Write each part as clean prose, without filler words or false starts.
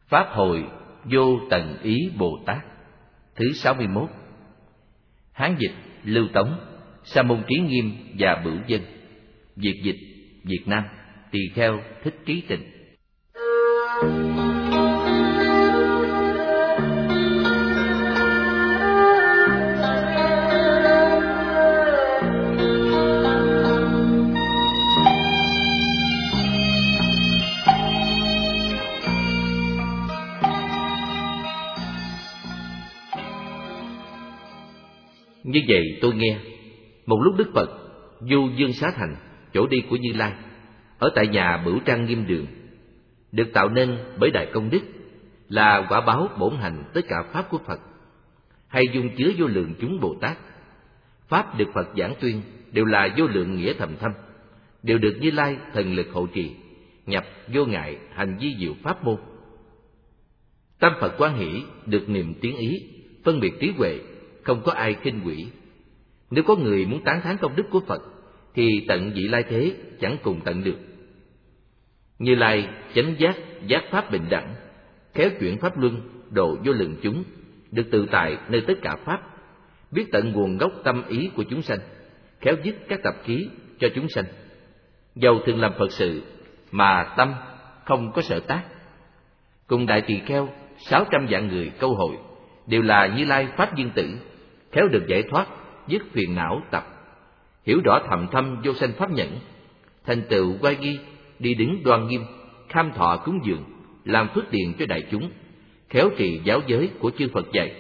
Pháp hội Vô Tận Ý Bồ Tát thứ 61. Hán dịch Lưu Tống, Sa môn Trí Nghiêm và Bửu Dân. Việt dịch Việt Nam, Tỳ kheo Thích Trí Tịnh. Như vậy tôi nghe, một lúc Đức Phật du Dương Xá Thành, chỗ đi của Như Lai, ở tại nhà Bửu Trang Nghiêm Đường, được tạo nên bởi đại công đức, là quả báo bổn hành tất cả pháp của Phật, hay dung chứa vô lượng chúng Bồ Tát. Pháp được Phật giảng tuyên đều là vô lượng nghĩa thầm thâm, đều được Như Lai thần lực hộ trì, nhập vô ngại hành vi diệu pháp môn. Tâm Phật quan hỷ, được niềm tiếng ý, phân biệt trí huệ, không có ai khinh quỷ. Nếu có người muốn tán thán công đức của Phật, thì tận vị lai thế chẳng cùng tận được. Như Lai chánh giác, giác pháp bình đẳng, khéo chuyển pháp luân, độ vô lượng chúng, được tự tại nơi tất cả pháp, biết tận nguồn gốc tâm ý của chúng sanh, khéo dứt các tập khí cho chúng sanh. Dầu thường làm Phật sự mà tâm không có sở tác. Cùng đại tỳ kheo 600 vạn người câu hội, đều là Như Lai pháp viên tử, khéo được giải thoát, dứt phiền não tập, hiểu rõ thầm thâm vô sanh pháp nhẫn, thành tựu oai nghi, đi đứng đoan nghiêm, kham thọ cúng dường, làm phước điền cho đại chúng, khéo trì giáo giới của chư Phật dạy.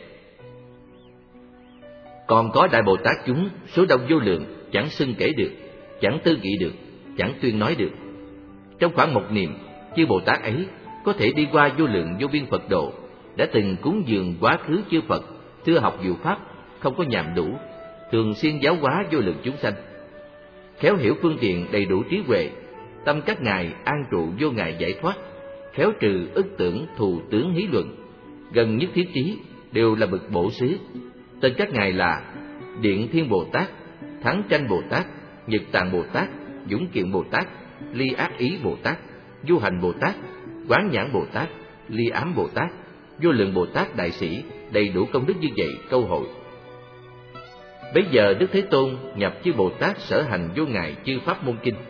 Còn có đại Bồ Tát chúng số đông vô lượng, chẳng xưng kể được, chẳng tư nghị được, chẳng tuyên nói được. Trong khoảng một niệm, chư Bồ Tát ấy có thể đi qua vô lượng vô biên Phật độ, đã từng cúng dường quá khứ chư Phật, thưa học diệu pháp, không có nhàm đủ, thường xuyên giáo hóa vô lượng chúng sanh. Khéo hiểu phương tiện đầy đủ trí huệ, tâm các ngài an trụ vô ngại giải thoát, khéo trừ ức tưởng thù tướng hí luận, gần nhất thiết trí, đều là bậc bổ xứ. Tên các ngài là Điện Thiên Bồ Tát, Thắng Tranh Bồ Tát, Nhật Tạng Bồ Tát, Dũng Kiện Bồ Tát, Ly Ác Ý Bồ Tát, Du Hành Bồ Tát, Quán Nhãn Bồ Tát, Ly Ám Bồ Tát, vô lượng Bồ Tát đại sĩ, đầy đủ công đức như vậy câu hội. Bấy giờ Đức Thế Tôn nhập chư Bồ Tát sở hành vô ngại chư pháp môn kinh.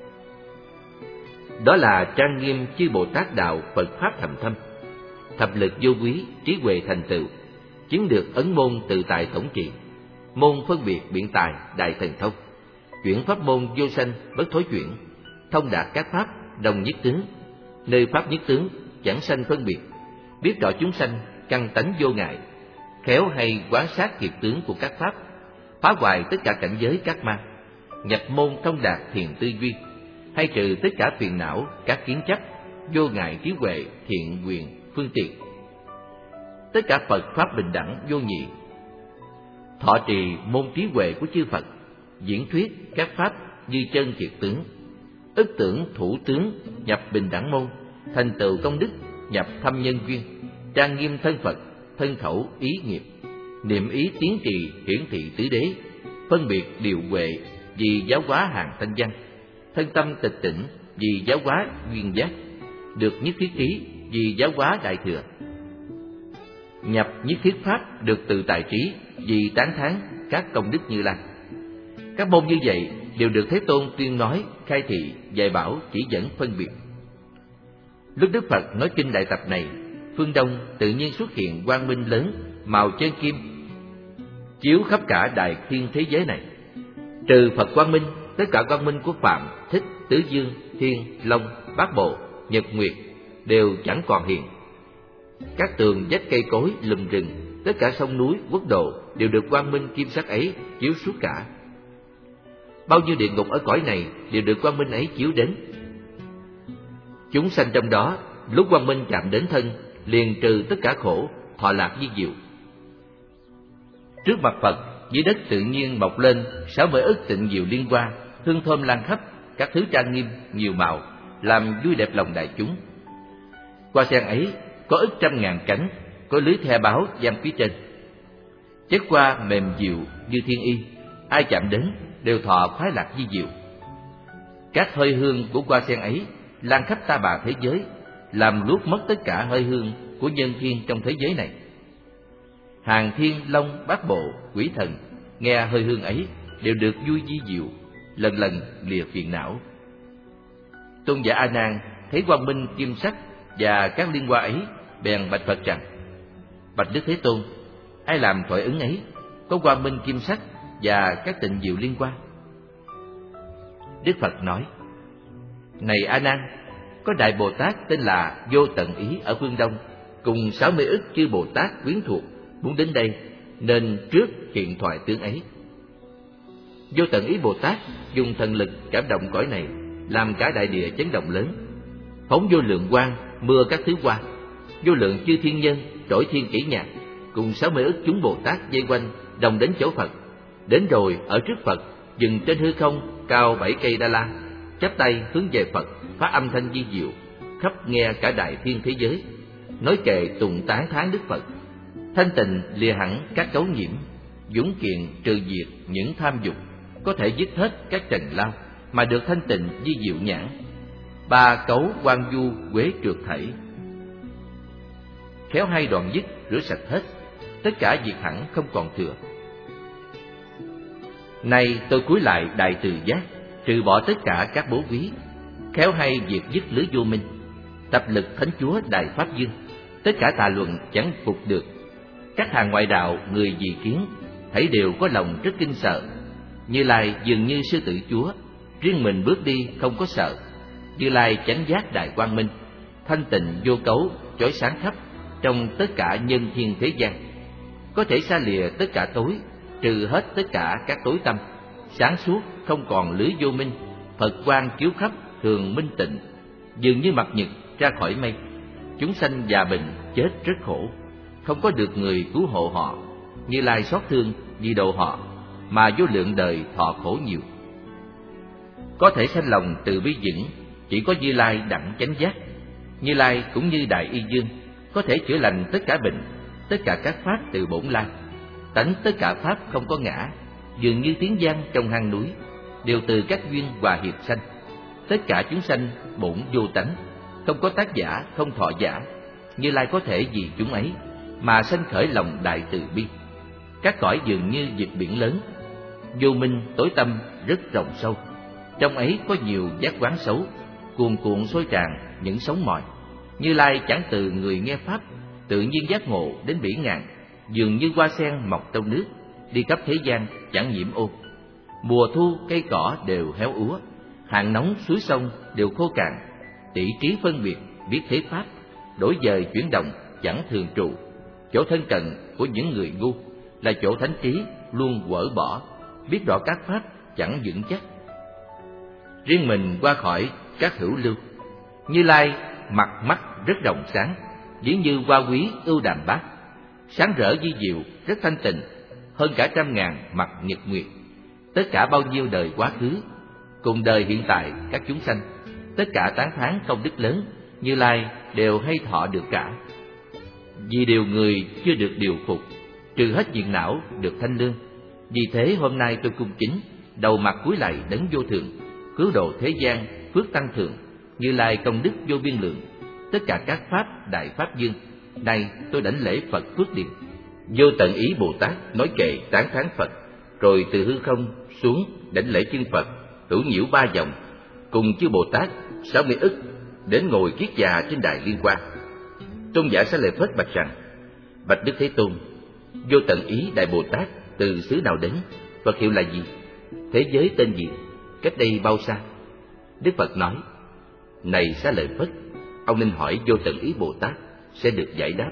Đó là trang nghiêm chư Bồ Tát đạo Phật pháp thầm thâm, thập lực vô quý, trí huệ thành tựu, chứng được ấn môn tự tại thống trị, môn phân biệt biện tài đại thần thông, chuyển pháp môn vô sanh bất thối chuyển, thông đạt các pháp đồng nhất tướng, nơi pháp nhất tướng chẳng sanh phân biệt, biết rõ chúng sanh căn tánh vô ngại, khéo hay quán sát kiệt tướng của các pháp, phá hoại tất cả cảnh giới các ma, nhập môn thông đạt thiền tư duy, hay trừ tất cả phiền não các kiến chấp, vô ngại trí huệ thiện quyền phương tiện. Tất cả Phật pháp bình đẳng vô nhị, thọ trì môn trí huệ của chư Phật, diễn thuyết các pháp như chân kiệt tướng, ức tưởng thủ tướng nhập bình đẳng môn, thành tựu công đức nhập thâm nhân duyên, trang nghiêm thân Phật, thân khẩu ý nghiệp, niệm ý tiến trì hiển thị tứ đế, phân biệt điều huệ vì giáo hóa hàng thanh văn, thân tâm tịch tỉnh vì giáo hóa duyên giác, được nhất thiết trí vì giáo hóa đại thừa, nhập nhất thiết pháp được tự tại trí vì tán thán các công đức Như Lai. Các môn như vậy đều được Thế Tôn tuyên nói, khai thị, dạy bảo, chỉ dẫn phân biệt. Lúc Đức Phật nói kinh đại tập này, phương Đông tự nhiên xuất hiện quang minh lớn màu chân kim, chiếu khắp cả đại thiên thế giới này. Trừ Phật quang minh, tất cả quang minh của Phạm, Thích, Tứ Dương, Thiên, Long, Bát Bộ, Nhật Nguyệt đều chẳng còn hiện. Các tường vách cây cối lùm rừng, tất cả sông núi quốc độ đều được quang minh kim sắc ấy chiếu suốt cả. Bao nhiêu địa ngục ở cõi này đều được quang minh ấy chiếu đến. Chúng sanh trong đó, lúc quang minh chạm đến thân, liền trừ tất cả khổ, thọ lạc vi diệu. Trước mặt Phật, dưới đất tự nhiên mọc lên 60 ức tịnh diệu liên hoa, hương thơm lan khắp, các thứ trang nghiêm nhiều màu, làm vui đẹp lòng đại chúng. Hoa sen ấy có ức trăm ngàn cánh, có lưới the báo giăng phía trên. Chất hoa mềm dịu như thiên y, ai chạm đến đều thọ khoái lạc vi diệu. Các hơi hương của hoa sen ấy lan khắp ta bà thế giới, làm luốt mất tất cả hơi hương của nhân thiên trong thế giới này. Hàng thiên long bát bộ quỷ thần nghe hơi hương ấy đều được vui vi diệu, lần lần lìa phiền não. Tôn giả A Nan thấy quang minh kim sắc và các liên hoa ấy, bèn bạch Phật rằng: Bạch Đức Thế Tôn, ai làm thoại ứng ấy, có quang minh kim sắc và các tịnh diệu liên quan? Đức Phật nói: Này A Nan, có đại Bồ Tát tên là Vô Tận Ý ở phương Đông, cùng 60 ức chư Bồ Tát quyến thuộc muốn đến đây, nên trước hiện thoại tướng ấy. Vô Tận Ý Bồ Tát dùng thần lực cảm động cõi này, làm cả đại địa chấn động lớn, phóng vô lượng quang mưa các thứ hoa, vô lượng chư thiên nhân trỗi thiên kỷ nhạc, cùng 60 ức chúng Bồ Tát vây quanh, đồng đến chỗ Phật. Đến rồi ở trước Phật, dừng trên hư không cao 7 cây Đa La, chắp tay hướng về Phật, phát âm thanh vi diệu, khắp nghe cả đại thiên thế giới, nói kệ tụng tán thán Đức Phật. Thanh tịnh lìa hẳn các cấu nhiễm, dũng kiện trừ diệt những tham dục, có thể dứt hết các trần lao, mà được thanh tịnh vi diệu nhãn. Ba cấu quan du quế trượt thảy, khéo hay đoạn dứt rửa sạch hết, tất cả diệt hẳn không còn thừa. Nay tôi cúi lại đại từ giác, trừ bỏ tất cả các bố quý, khéo hay diệt dứt lưới vô minh, tập lực Thánh Chúa Đại Pháp Dương, tất cả tà luận chẳng phục được. Các hàng ngoại đạo người dị kiến, thấy đều có lòng rất kinh sợ. Như Lai dường như sư tử Chúa, riêng mình bước đi không có sợ. Như Lai chánh giác đại quang minh, thanh tịnh vô cấu, chói sáng khắp trong tất cả nhân thiên thế gian, có thể xa lìa tất cả tối, trừ hết tất cả các tối tâm, sáng suốt không còn lưới vô minh. Phật quang chiếu khắp thường minh tịnh, dường như mặt nhật ra khỏi mây. Chúng sanh già bệnh chết rất khổ, không có được người cứu hộ họ. Như Lai xót thương vì độ họ, mà vô lượng đời thọ khổ nhiều. Có thể sanh lòng từ bi vững, chỉ có Như Lai đặng chánh giác. Như Lai cũng như Đại Y Dương, có thể chữa lành tất cả bệnh, tất cả các pháp từ bổn lai. Tánh tất cả pháp không có ngã, dường như tiếng vang trong hang núi, đều từ các duyên hòa hiệp sanh. Tất cả chúng sanh bổn vô tánh, không có tác giả, không thọ giả. Như Lai có thể vì chúng ấy mà sanh khởi lòng đại từ bi. Các cõi dường như vực biển lớn, vô minh tối tâm rất rộng sâu, trong ấy có nhiều giác quán xấu, cuồn cuộn sôi tràn những sóng mỏi. Như Lai chẳng từ người nghe pháp, tự nhiên giác ngộ đến bỉ ngạn, dường như hoa sen mọc trong nước, đi khắp thế gian chẳng nhiễm ô. Mùa thu cây cỏ đều héo úa, hạn nóng suối sông đều khô cạn. Tỷ trí phân biệt biết thế pháp, đổi dời chuyển động chẳng thường trụ. Chỗ thân cận của những người ngu là chỗ thánh trí luôn quở bỏ, biết rõ các pháp chẳng vững chắc. Riêng mình qua khỏi các hữu lưu, Như Lai mặt mắt rất rộng sáng, ví như hoa quý ưu đàm bát, sáng rỡ vi diệu rất thanh tịnh, hơn cả 100.000 mặt nhật nguyệt. Tất cả bao nhiêu đời quá khứ cùng đời hiện tại các chúng sanh, tất cả tán thán công đức lớn, Như Lai đều hay thọ được cả. Vì điều người chưa được điều phục, trừ hết phiền não được thanh lương. Vì thế hôm nay tôi cung kính đầu mặt cúi lạy đấng vô thượng, cứu độ thế gian phước tăng thượng, Như Lai công đức vô biên lượng, tất cả các pháp đại pháp dương. Nay tôi đảnh lễ Phật Phước Điền. Vô Tận Ý Bồ Tát nói kệ tán thán Phật, rồi từ hư không xuống đảnh lễ chân Phật, tửu nhiễu 3 vòng, cùng chư Bồ Tát 60 ức đến ngồi kiết già trên đài liên quan. Tôn giả Xá Lợi Phất bạch rằng: Bạch Đức Thế Tôn, Vô Tận Ý Đại Bồ Tát từ xứ nào đến? Phật hiệu là gì? Thế giới tên gì? Cách đây bao xa? Đức Phật nói: Này Xá Lợi Phất, ông nên hỏi Vô Tận Ý Bồ Tát sẽ được giải đáp.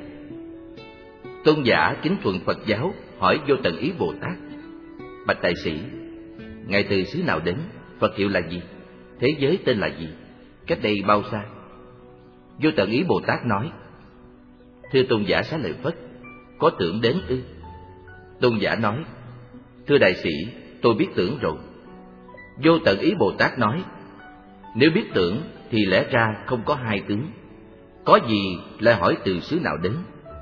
Tôn giả kính thuận Phật giáo hỏi Vô Tận Ý Bồ Tát: Bạch đại sĩ, ngài từ xứ nào đến? Phật hiệu là gì? Thế giới tên là gì? Cách đây bao xa? Vô Tận Ý Bồ Tát nói: Thưa Tôn giả Xá Lợi Phất, có tưởng đến ư? Tôn giả nói: Thưa đại sĩ, tôi biết tưởng rồi. Vô Tận Ý Bồ Tát nói: Nếu biết tưởng thì lẽ ra không có hai tướng, có gì lại hỏi từ xứ nào đến?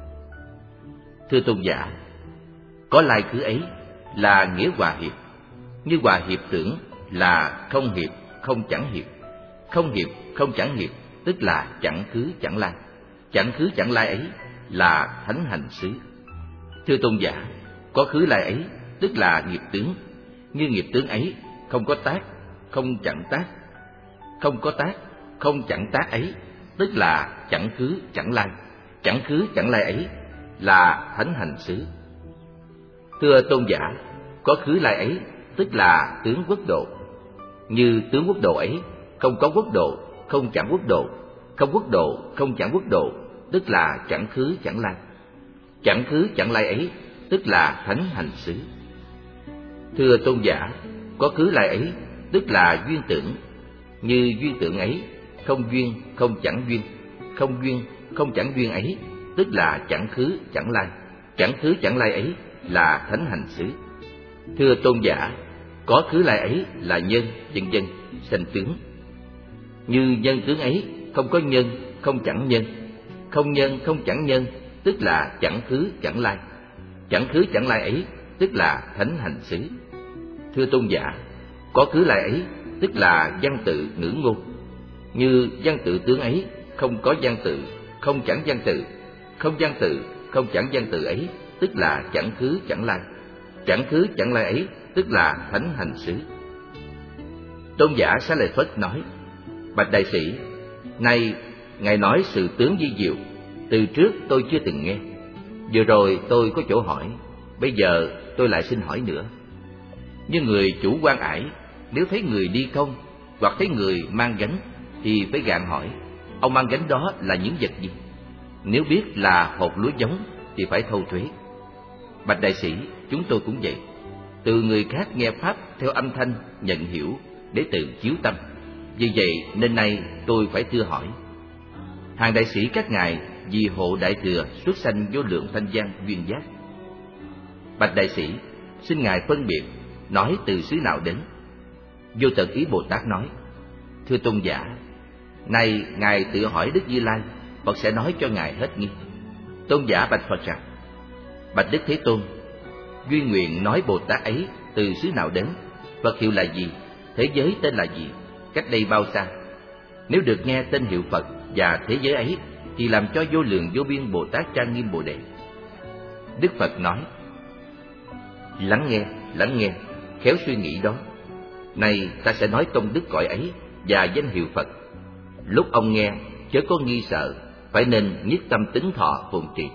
Thưa Tôn giả, có lai khứ ấy là nghĩa hòa hiệp, như hòa hiệp tưởng là không hiệp không chẳng hiệp, không hiệp không chẳng hiệp tức là chẳng khứ chẳng lai. Chẳng khứ chẳng lai ấy là thánh hành xứ. Thưa tôn giả, có khứ lai ấy tức là nghiệp tướng, như nghiệp tướng ấy không có tác, không chẳng tác, không có tác, không chẳng tác ấy tức là chẳng khứ chẳng lai. Chẳng khứ chẳng lai ấy là thánh hành xứ. Thưa tôn giả, có khứ lai ấy tức là tướng quốc độ, như tướng quốc độ ấy không có quốc độ, không chẳng quốc độ, không quốc độ, không chẳng quốc độ tức là chẳng khứ chẳng lai. Chẳng khứ chẳng lai ấy tức là thánh hành xứ. Thưa tôn giả, có khứ lai ấy tức là duyên tưởng, như duyên tưởng ấy không duyên, không chẳng duyên, không duyên, không chẳng duyên ấy tức là chẳng khứ chẳng lai. Chẳng khứ chẳng lai ấy là thánh hành xứ. Thưa tôn giả, có khứ lai ấy là nhân, vân vân, sanh tướng, như nhân tướng ấy không có nhân, không chẳng nhân, không nhân, không chẳng nhân tức là chẳng khứ chẳng lai. Chẳng khứ chẳng lai ấy tức là thánh hành xứ. Thưa tôn giả, có khứ lai ấy tức là văn tự ngữ ngôn, như văn tự tướng ấy không có văn tự, không chẳng văn tự, không văn tự, không chẳng văn tự ấy tức là chẳng khứ chẳng lai. Chẳng khứ chẳng lai ấy tức là thánh hành xứ. Tôn giả Xá Lợi Phất nói: bạch đại sĩ, nay ngài nói sự tướng vi diệu, từ trước tôi chưa từng nghe. Vừa rồi tôi có chỗ hỏi, bây giờ tôi lại xin hỏi nữa. Như người chủ quan ải, nếu thấy người đi công hoặc thấy người mang gánh thì phải gạn hỏi, ông mang gánh đó là những vật gì? Nếu biết là hột lúa giống thì phải thâu thuế. Bạch đại sĩ, chúng tôi cũng vậy. Từ người khác nghe pháp theo âm thanh nhận hiểu để tự chiếu tâm. Vì vậy nên nay tôi phải thưa hỏi. Hàng đại sĩ các ngài vì hộ đại thừa xuất sanh vô lượng thanh văn duyên giác. Bạch đại sĩ, xin ngài phân biệt nói từ xứ nào đến. Vô Tận Ý Bồ Tát nói: thưa tôn giả, nay ngài tự hỏi Đức Như Lai, Phật sẽ nói cho ngài hết nghi. Tôn giả bạch Phật rằng: bạch Đức Thế Tôn, duyên nguyện nói Bồ Tát ấy từ xứ nào đến, Phật hiệu là gì, thế giới tên là gì, cách đây bao xa? Nếu được nghe tên hiệu Phật và thế giới ấy thì làm cho vô lượng vô biên Bồ Tát trang nghiêm Bồ Đề. Đức Phật nói: lắng nghe, khéo suy nghĩ đó. Này ta sẽ nói công đức cõi ấy và danh hiệu Phật. Lúc ông nghe chớ có nghi sợ, phải nên nhất tâm tín thọ phụng trì.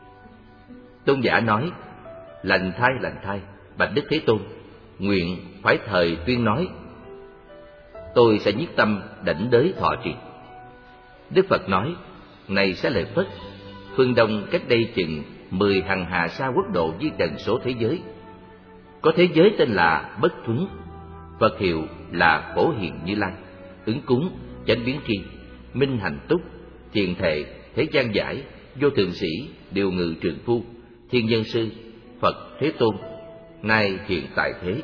Tôn giả nói: lành thay, bạch Đức Thế Tôn, nguyện phải thời tuyên nói, tôi sẽ nhất tâm đảnh đới thọ trì. Đức Phật nói: này Xá Lợi Phất, phương Đông cách đây chừng 10 hằng hà sa quốc độ với trần số thế giới. Có thế giới tên là Bất Thuấn, Phật hiệu là Phổ Hiền Như Lai, ứng cúng, chánh biến tri, minh hành túc, thiền thệ, thế gian giải, vô thượng sĩ, điều ngự trường phu, thiên nhân sư, Phật Thế Tôn, nay hiện tại thế.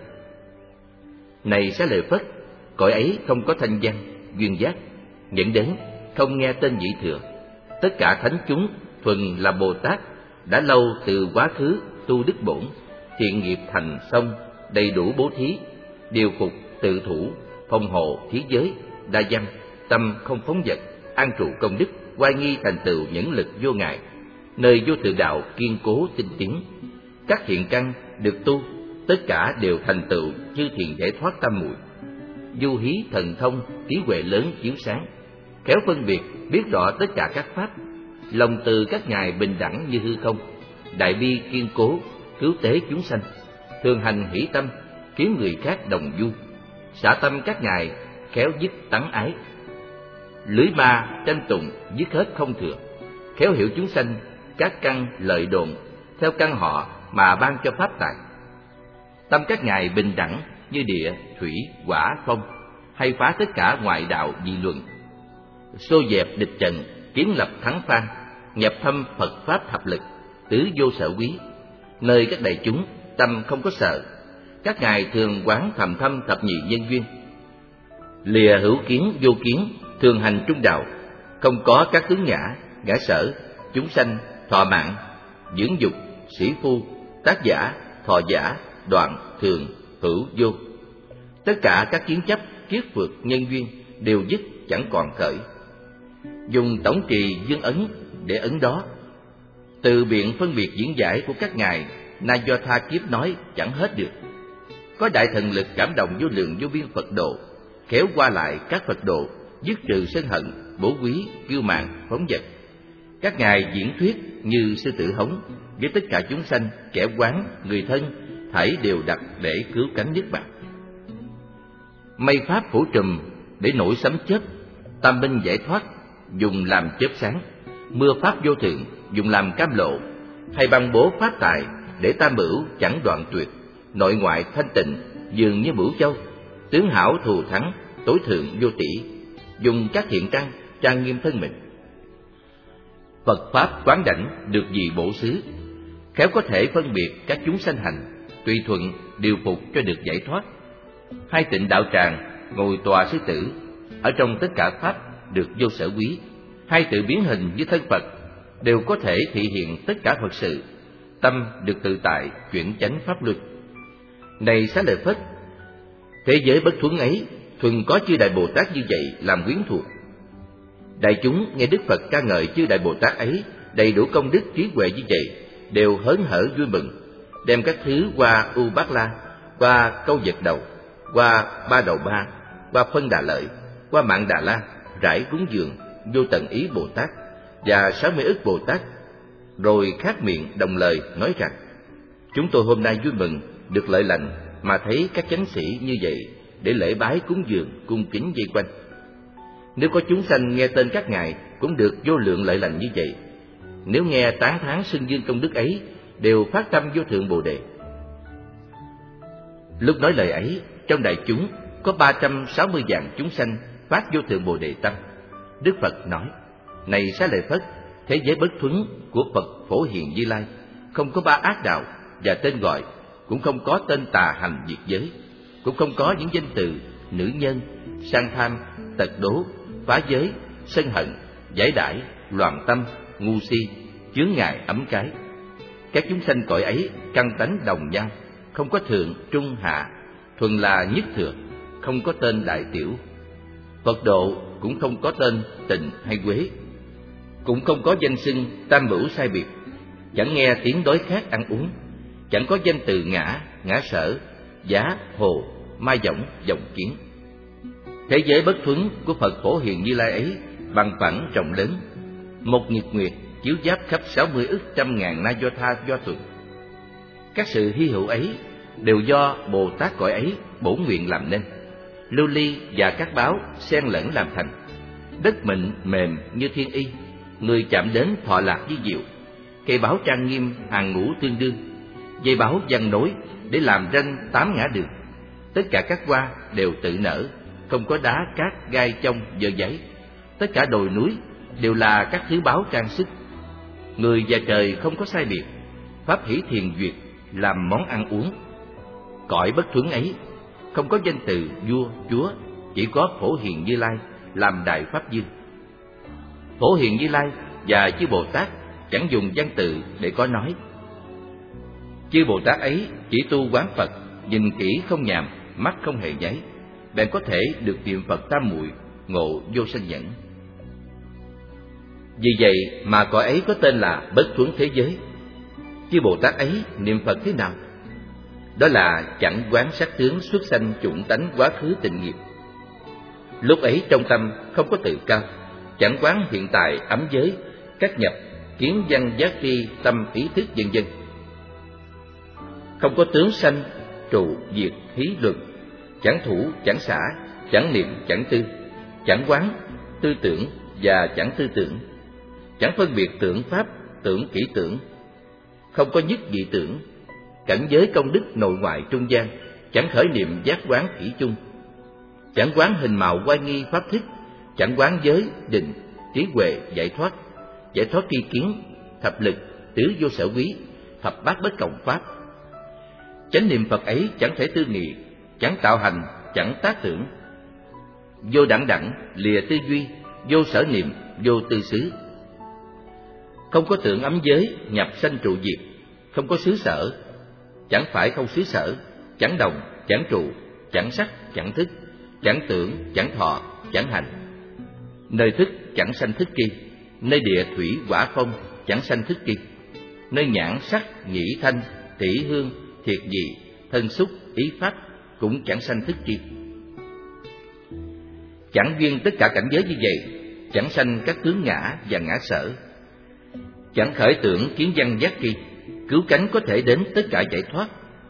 Này Xá Lợi Phất, cõi ấy không có thanh văn, duyên giác, dẫn đến không nghe tên nhị thừa. Tất cả thánh chúng thuần là Bồ Tát, đã lâu từ quá khứ tu đức bổn, thiện nghiệp thành xong, đầy đủ bố thí, điều phục, tự thủ, phòng hộ, thí giới, đa văn, tâm không phóng dật, an trụ công đức, oai nghi thành tựu nhẫn lực vô ngại, nơi vô thượng đạo kiên cố tinh tiến. Các thiện căn được tu, tất cả đều thành tựu chư thiền giải thoát tam muội. Du hí thần thông, trí huệ lớn chiếu sáng, khéo phân biệt, biết rõ tất cả các pháp. Lòng từ các ngài bình đẳng như hư không, đại bi kiên cố, cứu tế chúng sanh, thường hành hỷ tâm, khiến người khác đồng vui. Xả tâm các ngài khéo dứt tắng ái, lưới ma tranh tụng dứt hết không thừa, khéo hiểu chúng sanh các căn lợi đồn, theo căn họ mà ban cho pháp tài. Tâm các ngài bình đẳng như địa, thủy, hỏa, phong, hay phá tất cả ngoại đạo dị luận, xô dẹp địch trần, kiến lập thắng phan, nhập thâm Phật pháp thập lực, tứ vô sở quý. Nơi các đại chúng tâm không có sợ, các ngài thường quán thầm thâm thập nhị nhân duyên, lìa hữu kiến vô kiến, thường hành trung đạo, không có các tướng ngã, ngã sở, chúng sanh, thọ mạng, dưỡng dục, sĩ phu, tác giả, thọ giả, đoạn, thường, hữu, vô. Tất cả các kiến chấp, kiết phược, nhân duyên đều dứt chẳng còn khởi. dùng tổng trì dương ấn để ấn đó. Từ biện phân biệt diễn giải của các ngài Na Do Tha Kiếp nói chẳng hết được. Có đại thần lực cảm động vô lượng vô biên Phật độ, khéo qua lại các Phật độ, dứt trừ sân hận, bố quý, kiêu mạn, phóng dật. Các ngài diễn thuyết như sư tử hống, với tất cả chúng sanh, kẻ quán, người thân, thảy đều đặt để cứu cánh niết bàn. Mây pháp phủ trùm để nổi sấm chớp, tam minh giải thoát dùng làm chớp sáng, mưa pháp vô thượng dùng làm cam lộ, hay băng bố pháp tài để tam bửu chẳng đoạn tuyệt, nội ngoại thanh tịnh dường như bửu châu, tướng hảo thù thắng tối thượng vô tỷ, dùng các hiện trang trang nghiêm thân mình. Phật pháp quán đảnh được gì bổ xứ, khéo có thể phân biệt các chúng sanh hành, tùy thuận điều phục cho được giải thoát. Hai tịnh đạo tràng ngồi tòa sư tử, ở trong tất cả pháp được vô sở quý. Hai tự biến hình như thân Phật, đều có thể thị hiện tất cả Phật sự, tâm được tự tại chuyển chánh pháp luật. Này Xá Lợi Phất, thế giới bất thuần ấy thuần có chư Đại Bồ Tát như vậy làm quyến thuộc. Đại chúng nghe Đức Phật ca ngợi chư Đại Bồ Tát ấy đầy đủ công đức trí huệ như vậy, đều hớn hở vui mừng, đem các thứ qua U Bát La, qua Câu Vật Đầu, qua Ba Đầu Ba, qua Phân Đà Lợi, qua Mạng Đà La, rải cúng dường Vô Tận Ý Bồ Tát và 60 ức Bồ Tát, rồi khát miệng đồng lời nói rằng: chúng tôi hôm nay vui mừng được lợi lành mà thấy các chánh sĩ như vậy, để lễ bái cúng dường cung kính vây quanh. Nếu có chúng sanh nghe tên các ngài cũng được vô lượng lợi lành như vậy, nếu nghe tán thán xưng dương công đức ấy, đều phát tâm vô thượng Bồ Đề. Lúc nói lời ấy, trong đại chúng có 360 vạn chúng sanh phát vô thượng Bồ Đề tâm. Đức Phật nói: này Xá Lợi Phất, thế giới bất thuần của Phật Phổ Hiền Như Lai không có ba ác đạo và tên gọi, cũng không có tên tà hành diệt giới, cũng không có những danh từ nữ nhân, sang tham, tật đố, phá giới, sân hận, giải đãi, loạn tâm, ngu si, chướng ngại ấm cái. Các chúng sanh cõi ấy căn tánh đồng nhau, không có thượng, trung, hạ, thuần là nhất thừa, không có tên đại tiểu. Phật độ cũng không có tên tịnh hay quế, cũng không có danh xưng tam bửu sai biệt, chẳng nghe tiếng đối khác ăn uống, chẳng có danh từ ngã, ngã sở, giá, hồ, mai võng, vọng kiến. Thế giới bất thuần của Phật Phổ Hiền Như Lai ấy bằng phẳng rộng lớn, một nhật nguyệt chiếu giáp khắp 60 ức trăm ngàn na do tha do tuần. Các sự hy hữu ấy đều do Bồ Tát cõi ấy bổn nguyện làm nên, lưu ly và các báo xen lẫn làm thành. Đất mịn mềm như thiên y, người chạm đến thọ lạc như diệu. Cây báo trang nghiêm hàng ngũ tương đương, dây báo giăng nối để làm ranh 8 ngã đường. Tất cả các hoa đều tự nở, không có đá cát gai chông dơ giấy. Tất cả đồi núi đều là các thứ báo trang sức. Người và trời không có sai biệt, pháp hỷ thiền duyệt làm món ăn uống. Cõi bất thuần ấy không có danh từ vua chúa, chỉ có Phổ Hiền Như Lai làm đại pháp dương. Phổ Hiền Như Lai và chư Bồ Tát chẳng dùng văn từ để có nói. Chư Bồ Tát ấy chỉ tu quán Phật, nhìn kỹ không nhàm, mắt không hề nháy, bèn có thể được niệm Phật tam muội, ngộ vô sanh nhẫn. Vì vậy mà cõi ấy có tên là bất thuần thế giới. Chư Bồ Tát ấy niệm Phật thế nào? Đó là chẳng quán sắc tướng xuất sanh chủng tánh quá khứ tình nghiệp. Lúc ấy trong tâm không có tự cao, chẳng quán hiện tại ấm giới, các nhập, kiến văn giác tri, tâm ý thức vân vân. Không có tướng sanh, trụ, diệt, thí luận, chẳng thủ, chẳng xả, chẳng niệm, chẳng tư, chẳng quán, tư tưởng và chẳng tư tưởng, chẳng phân biệt tưởng pháp, tưởng kỹ tưởng, không có nhất dị tưởng, cảnh giới công đức nội ngoại trung gian, chẳng khởi niệm giác quán kỹ chung, chẳng quán hình màu oai nghi pháp thức, chẳng quán giới, định, trí huệ, giải thoát tri kiến, thập lực, tứ vô sở quý, thập bát bất cộng pháp. Chánh niệm Phật ấy chẳng thể tư nghị, chẳng tạo hành, chẳng tác tưởng, vô đẳng đẳng, lìa tư duy, vô sở niệm, vô tư xứ. Không có tưởng ấm giới, nhập sanh trụ diệt, không có xứ sở, chẳng phải không xứ sở, chẳng đồng, chẳng trụ, chẳng sắc, chẳng thức, chẳng tưởng, chẳng thọ, chẳng hành. Nơi thức chẳng sanh thức kỳ, nơi địa thủy hỏa phong chẳng sanh thức kỳ, nơi nhãn sắc nhĩ thanh tỷ hương thiệt dị thân xúc ý pháp cũng chẳng sanh thức kỳ. Chẳng duyên tất cả cảnh giới như vậy, chẳng sanh các tướng ngã và ngã sở. Chẳng khởi tưởng kiến văn giác kỳ, cứu cánh có thể đến tất cả giải thoát.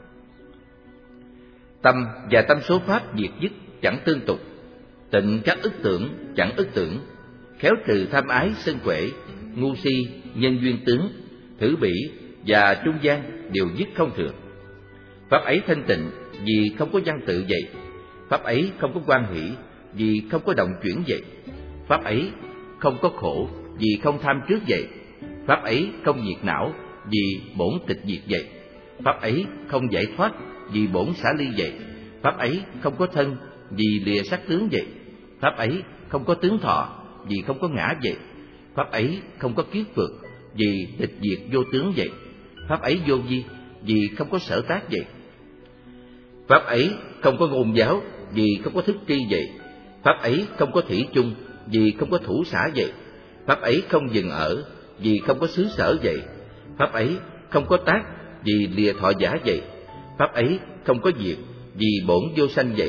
Tâm và tâm số pháp diệt dứt chẳng tương tục, tịnh các ức tưởng chẳng ức tưởng, khéo trừ tham ái sân quệ, ngu si nhân duyên tướng, thử bỉ và trung gian đều dứt không thường. Pháp ấy thanh tịnh vì không có văn tự vậy, pháp ấy không có quan hỷ vì không có động chuyển vậy, pháp ấy không có khổ vì không tham trước vậy, pháp ấy không diệt não vì bổn tịch diệt vậy, pháp ấy không giải thoát vì bổn xả ly vậy, pháp ấy không có thân vì lìa sắc tướng vậy, pháp ấy không có tướng thọ vì không có ngã vậy, pháp ấy không có kiết phược vì tịch diệt vô tướng vậy, pháp ấy vô vi vì không có sở tác vậy, pháp ấy không có ngôn giáo vì không có thức tri vậy, pháp ấy không có thủy chung vì không có thủ xả vậy, pháp ấy không dừng ở vì không có xứ sở vậy, pháp ấy không có tác vì lìa thọ giả vậy, pháp ấy không có diệt vì bổn vô sanh vậy.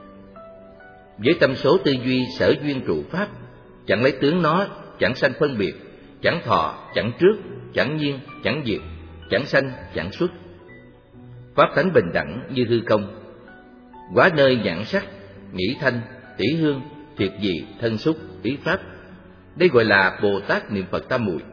Với tâm số tư duy sở duyên trụ pháp, chẳng lấy tướng nó, chẳng sanh phân biệt, chẳng thọ, chẳng trước, chẳng nhiên, chẳng diệt, chẳng sanh, chẳng xuất. Pháp tánh bình đẳng như hư không, quá nơi nhãn sắc, nhĩ thanh, tỷ hương, thiệt dị, thân xúc, ý pháp. Đây gọi là Bồ Tát niệm Phật tam muội.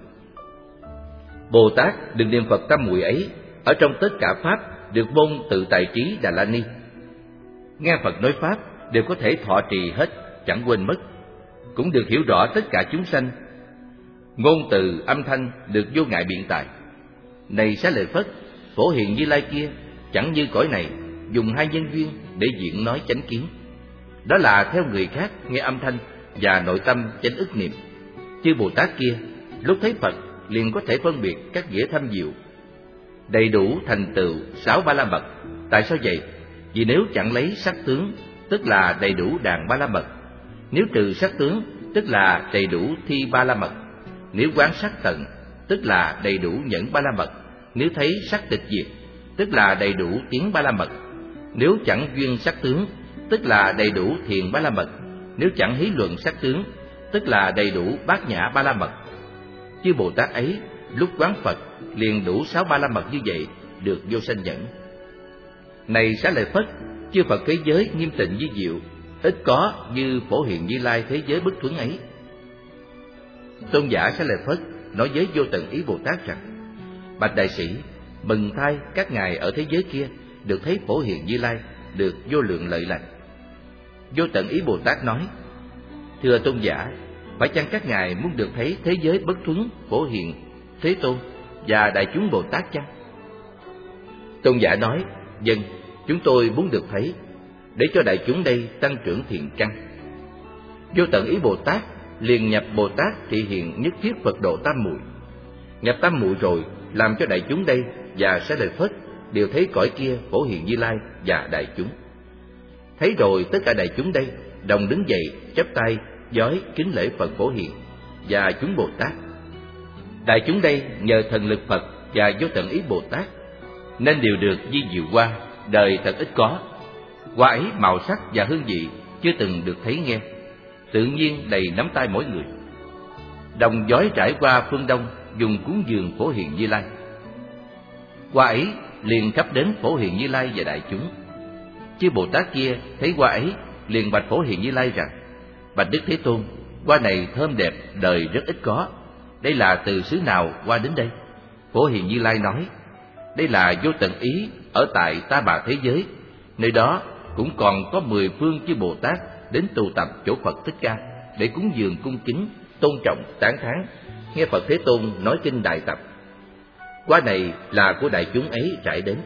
Bồ Tát đừng niệm Phật tam muội ấy ở trong tất cả pháp được môn tự tại trí Đà La Ni. Nghe Phật nói pháp đều có thể thọ trì hết, chẳng quên mất, cũng được hiểu rõ tất cả chúng sanh. Ngôn từ âm thanh được vô ngại biện tài. Này Xá Lợi Phất, Phổ Hiền Như Lai kia chẳng như cõi này dùng hai nhân duyên để diễn nói chánh kiến. Đó là theo người khác nghe âm thanh và nội tâm chánh ức niệm. Chư Bồ Tát kia lúc thấy Phật liền có thể phân biệt các nghĩa thâm diệu, đầy đủ thành tựu 6 ba la mật. Tại sao vậy? Vì nếu chẳng lấy sắc tướng, tức là đầy đủ đàn ba la mật; nếu trừ sắc tướng, tức là đầy đủ thi ba la mật; nếu quán sắc tận, tức là đầy đủ nhẫn ba la mật; nếu thấy sắc tịch diệt, tức là đầy đủ tiếng ba la mật; nếu chẳng duyên sắc tướng, tức là đầy đủ thiền ba la mật; nếu chẳng hí luận sắc tướng, tức là đầy đủ bát nhã ba la mật. Chư Bồ Tát ấy lúc quán Phật liền đủ 6 ba la mật như vậy, được vô sanh nhẫn. Này Xá Lợi Phất, chư Phật thế giới nghiêm tịnh vi diệu, ít có như Phổ Hiền Như Lai thế giới bất thuấn ấy. Tôn giả Xá Lợi Phất nói với Vô Tận Ý Bồ Tát rằng: Bạch đại sĩ, mừng thay các ngài ở thế giới kia được thấy Phổ Hiền Như Lai, được vô lượng lợi lành. Vô Tận Ý Bồ Tát nói: Thưa tôn giả, phải chăng các ngài muốn được thấy thế giới bất thuấn Phổ Hiền Thế Tôn và đại chúng Bồ Tát chăng? Tôn giả nói: Vâng, chúng tôi muốn được thấy, để cho đại chúng đây tăng trưởng thiện căn. Vô Tận Ý Bồ Tát liền nhập Bồ Tát thị hiện nhất thiết Phật độ tam muội. Nhập tam muội rồi, làm cho đại chúng đây và Xá Lợi Phất đều thấy cõi kia Phổ Hiền Như Lai và đại chúng. Thấy rồi, tất cả đại chúng đây đồng đứng dậy, chắp tay vái kính lễ Phật Phổ Hiền và chúng Bồ Tát. Đại chúng đây nhờ thần lực Phật và Vô Tận Ý Bồ Tát nên đều được vi diệu hoa, đời thật ít có. Hoa ấy màu sắc và hương vị chưa từng được thấy nghe, tự nhiên đầy nắm tay mỗi người. Đồng vói trải qua phương đông, dùng cúng dường Phổ Hiền Như Lai. Hoa ấy liền khắp đến Phổ Hiền Như Lai và đại chúng. Chư Bồ Tát kia thấy hoa ấy liền bạch Phổ Hiền Như Lai rằng: Bạch Đức Thế Tôn, hoa này thơm đẹp, đời rất ít có. Đây là từ xứ nào hoa đến đây? Phổ Hiền Như Lai nói: Đây là Vô Tận Ý ở tại Ta Bà thế giới. Nơi đó cũng còn có 10 phương chư Bồ Tát đến tụ tập chỗ Phật Thích Ca để cúng dường cung kính, tôn trọng, tán thán, nghe Phật Thế Tôn nói kinh Đại Tập. Hoa này là của đại chúng ấy trải đến.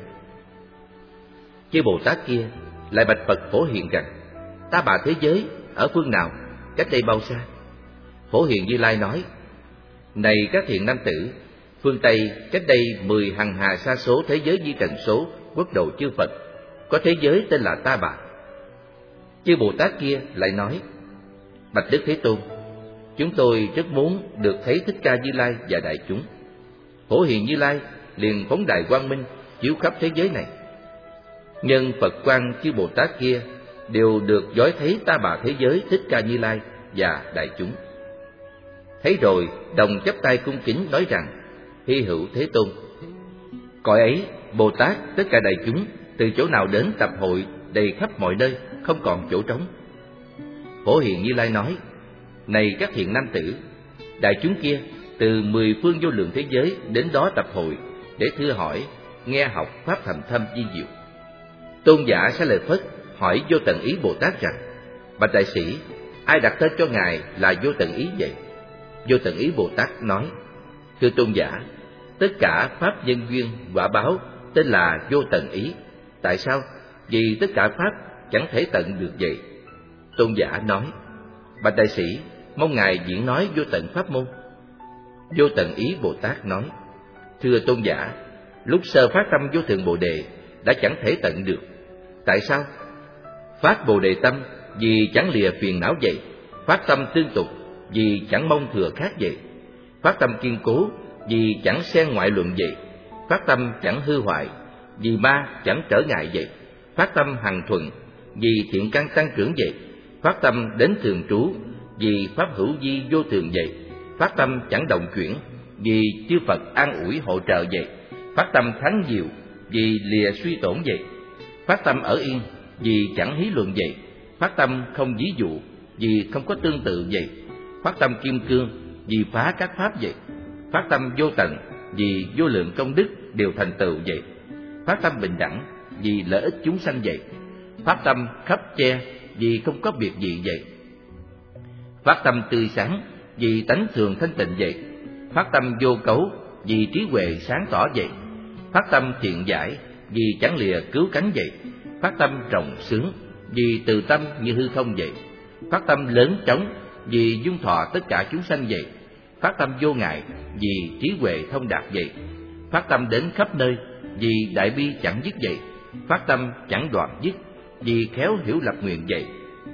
Chư Bồ Tát kia lại bạch Phật Phổ Hiền rằng: Ta Bà thế giới ở phương nào, cách đây bao xa? Phổ Hiền Như Lai nói: Này các thiện nam tử, phương Tây cách đây 10 hằng hà sa số thế giới di trần số quốc độ chư Phật, có thế giới tên là Ta Bà. Chư Bồ Tát kia lại nói: Bạch Đức Thế Tôn, Chúng tôi rất muốn được thấy Thích Ca Như Lai và đại chúng. Phổ Hiền Như Lai liền phóng đài quang minh chiếu khắp thế giới này. Nhân Phật Quan chư Bồ Tát kia đều được dõi thấy Ta Bà thế giới Thích Ca Như Lai và đại chúng. Thấy rồi, đồng chắp tay cung kính nói rằng: Hy hữu Thế Tôn. Cõi ấy, Bồ Tát tất cả đại chúng từ chỗ nào đến tập hội đầy khắp mọi nơi, không còn chỗ trống. Phổ Hiền Như Lai nói: Này các hiền nam tử, đại chúng kia từ 10 phương vô lượng thế giới đến đó tập hội để thưa hỏi, nghe học pháp thành thâm vi diệu. Tôn giả Xá Lợi Phất hỏi Vô Tận Ý Bồ Tát rằng: Bạch đại sĩ, ai đặt tên cho ngài là Vô Tận Ý vậy? Vô Tận Ý Bồ Tát nói: Thưa tôn giả, tất cả pháp nhân duyên quả báo tên là Vô Tận Ý. Tại sao? Vì tất cả pháp chẳng thể tận được vậy. Tôn giả nói: Bạch đại sĩ, mong ngài diễn nói vô tận pháp môn. Vô Tận Ý Bồ Tát nói: Thưa tôn giả, lúc sơ phát tâm vô thượng bồ đề đã chẳng thể tận được. Tại sao? Phát bồ đề tâm vì chẳng lìa phiền não vậy. Phát tâm tương tục vì chẳng mong thừa khác vậy. Phát tâm kiên cố vì chẳng xen ngoại luận vậy. Phát tâm chẳng hư hoại vì ma chẳng trở ngại vậy. Phát tâm hằng thuận vì thiện căn tăng trưởng vậy. Phát tâm đến thường trú vì pháp hữu vi vô thường vậy. Phát tâm chẳng động chuyển vì chư Phật an ủi hỗ trợ vậy. Phát tâm thắng diệu vì lìa suy tổn vậy. Phát tâm ở yên vì chẳng hí luận vậy. Phát tâm không ví dụ vì không có tương tự vậy. Phát tâm kim cương vì phá các pháp vậy. Phát tâm vô tận vì vô lượng công đức đều thành tựu vậy. Phát tâm bình đẳng vì lợi ích chúng sanh vậy. Phát tâm khắp che vì không có biệt dị vậy. Phát tâm tươi sáng vì tánh thường thanh tịnh vậy. Phát tâm vô cấu vì trí huệ sáng tỏ vậy. Phát tâm thiện giải vì chẳng lìa cứu cánh vậy. Phát tâm rộng sướng vì từ tâm như hư không vậy. Phát tâm lớn trống vì dung thọ tất cả chúng sanh vậy. Phát tâm vô ngại vì trí huệ thông đạt vậy. Phát tâm đến khắp nơi vì đại bi chẳng dứt vậy. Phát tâm chẳng đoạn dứt vì khéo hiểu lập nguyện vậy.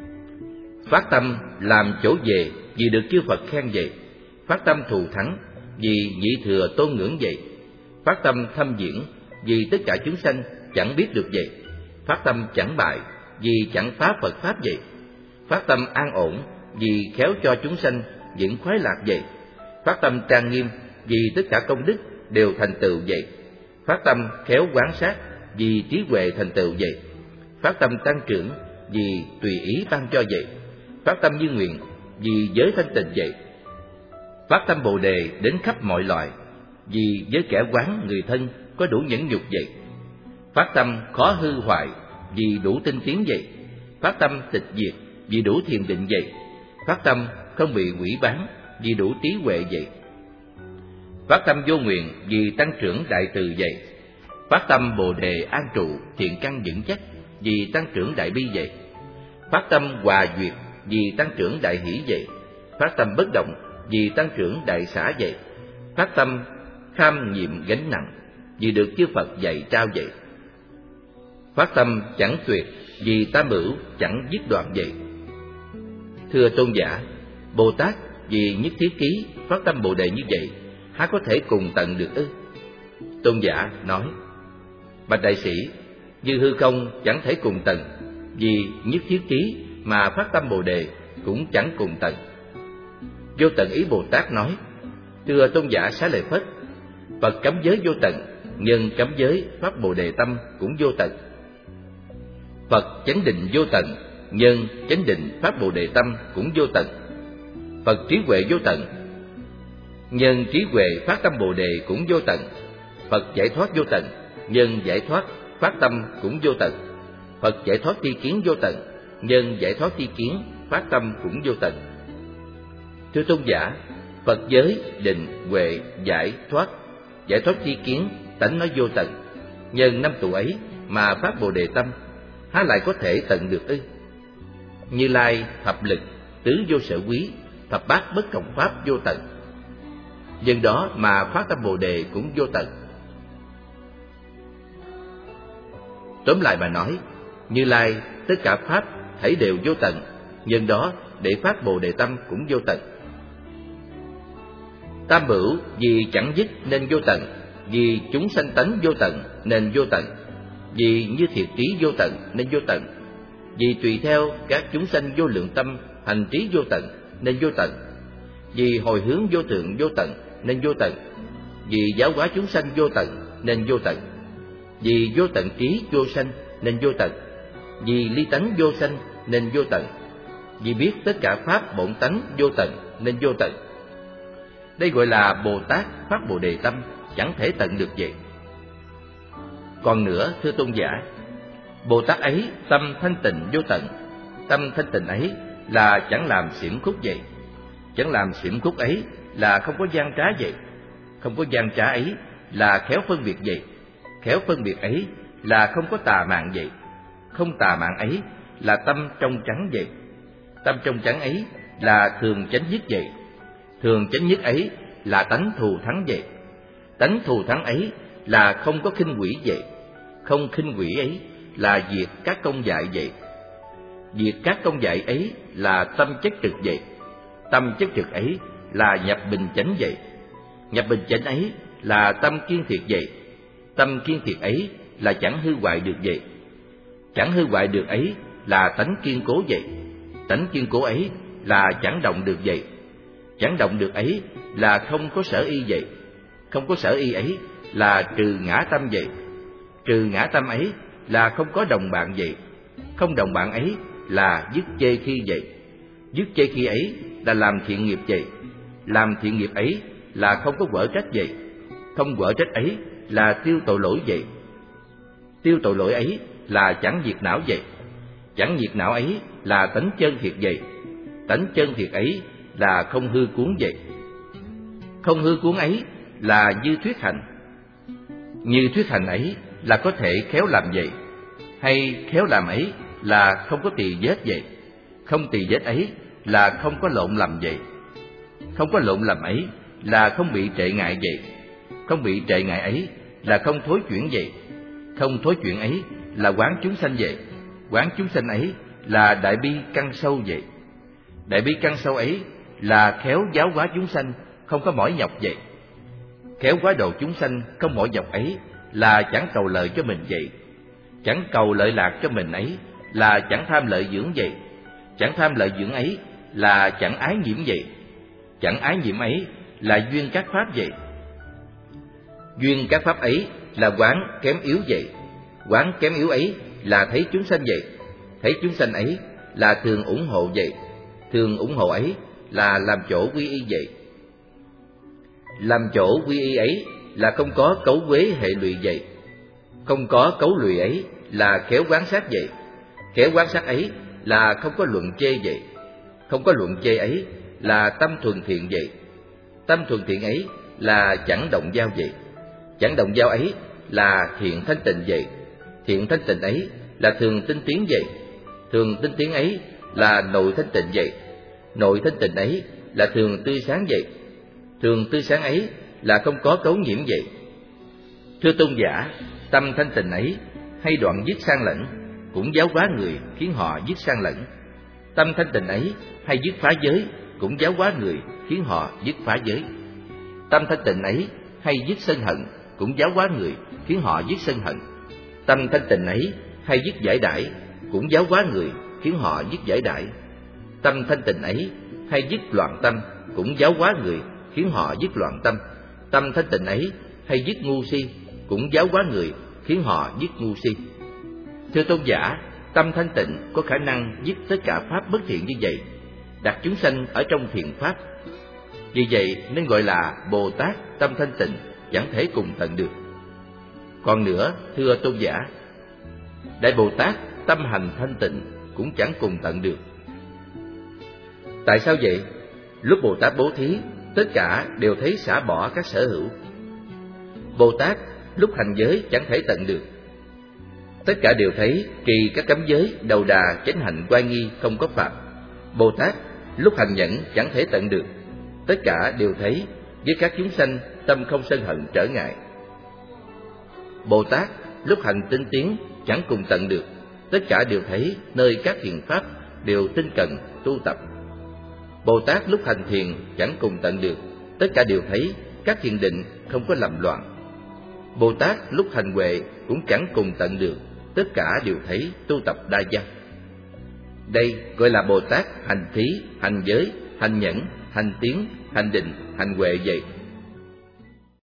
Phát tâm làm chỗ về vì được chư Phật khen vậy. Phát tâm thù thắng vì nhị thừa tôn ngưỡng vậy. Phát tâm thâm diễn vì tất cả chúng sanh chẳng biết được vậy. Phát tâm chẳng bại vì chẳng phá Phật pháp vậy. Phát tâm an ổn vì khéo cho chúng sanh vững khoái lạc vậy. Phát tâm trang nghiêm vì tất cả công đức đều thành tựu vậy. Phát tâm khéo quán sát vì trí huệ thành tựu vậy. Phát tâm tăng trưởng vì tùy ý ban cho vậy. Phát tâm như nguyện vì giới thanh tịnh vậy. Phát tâm bồ đề đến khắp mọi loài vì với kẻ quán người thân có đủ nhẫn nhục vậy. Phát tâm khó hư hoại vì đủ tinh tiến vậy. Phát tâm tịch diệt vì đủ thiền định vậy. Phát tâm không bị quỷ bán vì đủ trí huệ vậy. Phát tâm vô nguyện vì tăng trưởng đại từ vậy. Phát tâm bồ đề an trụ thiện căn vững chắc vì tăng trưởng đại bi vậy. Phát tâm hòa duyệt vì tăng trưởng đại hỷ vậy. Phát tâm bất động vì tăng trưởng đại xả vậy. Phát tâm kham nhiệm gánh nặng vì được chư Phật dạy trao vậy. Phát tâm chẳng tuyệt vì tam bửu chẳng dứt đoạn vậy. Thưa tôn giả, Bồ Tát vì nhất thiết ký phát tâm bồ đề như vậy, há có thể cùng tận được ư? Tôn giả nói: Bạch đại sĩ, như hư không chẳng thể cùng tận, vì nhất thiết ký mà phát tâm bồ đề cũng chẳng cùng tận. Vô Tận Ý Bồ Tát nói: Thưa tôn giả Xá Lợi Phất, Phật cấm giới vô tận, nhân cấm giới phát bồ đề tâm cũng vô tận. Phật chánh định vô tận, nhân chánh định phát bồ đề tâm cũng vô tận. Phật trí huệ vô tận, nhân trí huệ phát tâm bồ đề cũng vô tận. Phật giải thoát vô tận, nhân giải thoát phát tâm cũng vô tận. Phật giải thoát tri kiến vô tận, nhân giải thoát tri kiến phát tâm cũng vô tận. Thưa tôn giả, Phật giới định huệ giải thoát tri kiến tánh nói vô tận, nhân năm tụ ấy mà phát bồ đề tâm, há lại có thể tận được ư? Như Lai thập lực tứ vô sở quý, thập bát bất cộng pháp vô tận, nhân đó mà phát tâm bồ đề cũng vô tận. Tóm lại mà nói, Như Lai tất cả pháp thảy đều vô tận, nhân đó để phát bồ đề tâm cũng vô tận. Tam bửu vì chẳng dứt nên vô tận, vì chúng sanh tánh vô tận nên vô tận, vì như thiệt trí vô tận nên vô tận, vì tùy theo các chúng sanh vô lượng tâm hành trí vô tận nên vô tận, vì hồi hướng vô thượng vô tận nên vô tận, vì giáo hóa chúng sanh vô tận nên vô tận, vì vô tận trí vô sanh nên vô tận, vì ly tánh vô sanh nên vô tận, vì biết tất cả pháp bổn tánh vô tận nên vô tận. Đây gọi là Bồ Tát phát Bồ Đề tâm, chẳng thể tận được vậy. Còn nữa, thưa tôn giả, Bồ Tát ấy tâm thanh tịnh vô tận, tâm thanh tịnh ấy là chẳng làm xiểm khúc vậy, chẳng làm xiểm khúc ấy là không có gian trá vậy, không có gian trá ấy là khéo phân biệt vậy, khéo phân biệt ấy là không có tà mạn vậy, không tà mạn ấy là tâm trong trắng vậy, tâm trong trắng ấy là thường chánh nhất vậy, thường chánh nhất ấy là tánh thù thắng vậy, tánh thù thắng ấy là không có khinh quỷ vậy, không khinh quỷ ấy là diệt các công dại vậy, diệt các công dại ấy là tâm chất trực vậy, tâm chất trực ấy là nhập bình chánh vậy, nhập bình chánh ấy là tâm kiên thiệt vậy, tâm kiên thiệt ấy là chẳng hư hoại được vậy, chẳng hư hoại được ấy là tánh kiên cố vậy, tánh kiên cố ấy là chẳng động được vậy, chẳng động được ấy là không có sở y vậy, không có sở y ấy là trừ ngã tâm vậy, trừ ngã tâm ấy là không có đồng bạn vậy, không đồng bạn ấy là dứt chê khi vậy, dứt chê khi ấy là làm thiện nghiệp vậy, làm thiện nghiệp ấy là không có quở trách vậy, không quở trách ấy là tiêu tội lỗi vậy, tiêu tội lỗi ấy là chẳng diệt não vậy, chẳng diệt não ấy là tánh chân thiệt vậy, tánh chân thiệt ấy là không hư cuốn vậy, không hư cuốn ấy là như thuyết hành, như thuyết hành ấy là có thể khéo làm vậy, hay khéo làm ấy là không có tỳ vết vậy, không tỳ vết ấy là không có lộn lầm vậy, không có lộn lầm ấy là không bị trệ ngại vậy, không bị trệ ngại ấy là không thối chuyển vậy, không thối chuyển ấy là quán chúng sanh vậy, quán chúng sanh ấy là đại bi căn sâu vậy, đại bi căn sâu ấy là khéo giáo hóa chúng sanh không có mỏi nhọc vậy, khéo hóa độ chúng sanh không mỏi nhọc ấy là chẳng cầu lợi cho mình vậy, chẳng cầu lợi lạc cho mình ấy là chẳng tham lợi dưỡng vậy, chẳng tham lợi dưỡng ấy là chẳng ái nhiễm vậy, chẳng ái nhiễm ấy là duyên các pháp vậy, duyên các pháp ấy là quán kém yếu vậy, quán kém yếu ấy là thấy chúng sanh vậy, thấy chúng sanh ấy là thường ủng hộ vậy, thường ủng hộ ấy là làm chỗ quy y vậy, làm chỗ quy y ấy là không có cấu quế hệ lụy vậy, không có cấu lụy ấy là khéo quan sát vậy, khéo quan sát ấy là không có luận chê vậy, không có luận chê ấy là tâm thuần thiện vậy, tâm thuần thiện ấy là chẳng động giao vậy, chẳng động giao ấy là thiện thanh tịnh vậy, thiện thanh tịnh ấy là thường tinh tiến vậy, thường tinh tiến ấy là nội thanh tịnh vậy, nội thanh tịnh ấy là thường tươi sáng vậy, thường tươi sáng ấy là không có cấu nhiễm vậy. Thưa tôn giả, tâm thanh tịnh ấy hay đoạn dứt sang lẫn cũng giáo hóa người khiến họ dứt sang lẫn, tâm thanh tịnh ấy hay dứt phá giới cũng giáo hóa người khiến họ dứt phá giới, tâm thanh tịnh ấy hay dứt sân hận cũng giáo hóa người khiến họ dứt sân hận, tâm thanh tịnh ấy hay dứt giải đãi cũng giáo hóa người khiến họ dứt giải đãi, tâm thanh tịnh ấy hay dứt loạn tâm cũng giáo hóa người khiến họ dứt loạn tâm, tâm thanh tịnh ấy hay dứt ngu si cũng giáo hóa người khiến họ dứt ngu si. Thưa tôn giả, tâm thanh tịnh có khả năng dứt tất cả pháp bất thiện như vậy, đặt chúng sanh ở trong thiện pháp. Vì vậy nên gọi là Bồ Tát tâm thanh tịnh, chẳng thể cùng tận được. Còn nữa, thưa tôn giả, Đại Bồ Tát tâm hành thanh tịnh cũng chẳng cùng tận được. Tại sao vậy? Lúc Bồ Tát bố thí, tất cả đều thấy xả bỏ các sở hữu. Bồ Tát lúc hành giới chẳng thể tận được. Tất cả đều thấy trì các cấm giới, đầu đà, chánh hạnh, oai nghi, không có phạm. Bồ Tát lúc hành nhẫn chẳng thể tận được. Tất cả đều thấy với các chúng sanh tâm không sân hận trở ngại. Bồ Tát lúc hành tinh tiến chẳng cùng tận được. Tất cả đều thấy nơi các thiện pháp đều tinh cần tu tập. Bồ Tát lúc hành thiền chẳng cùng tận được. tất cả đều thấy các thiền định không có lầm loạn. Bồ Tát lúc hành huệ cũng chẳng cùng tận được, tất cả đều thấy tu tập đa văn. Đây gọi là Bồ Tát hành thí, hành giới, hành nhẫn, hành tiến, hành định, hành huệ vậy.